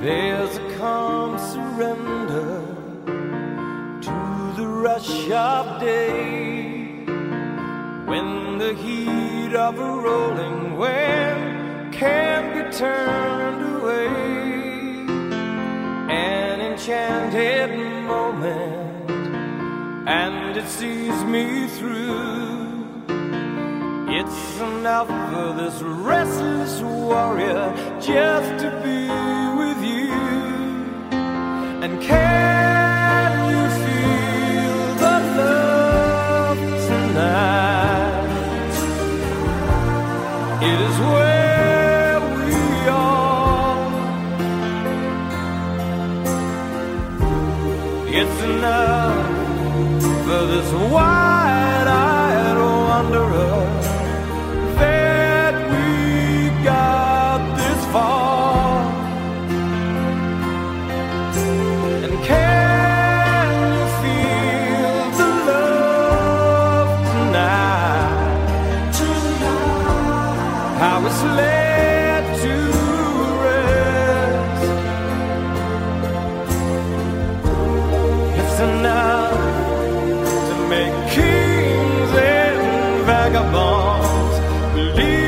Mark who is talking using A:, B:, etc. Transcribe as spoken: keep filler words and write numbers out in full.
A: There's a calm surrender to the rush of day, when the heat of a rolling wave can't be turned away. An enchanted moment, and it sees me through. It's enough for this restless warrior just to be with you. And can you feel the love tonight? It is where we are. It's enough for this wide-eyed wanderer that we got this far. And can you feel the love tonight? How it's laid to rest. It's enough to make kings and vagabonds believe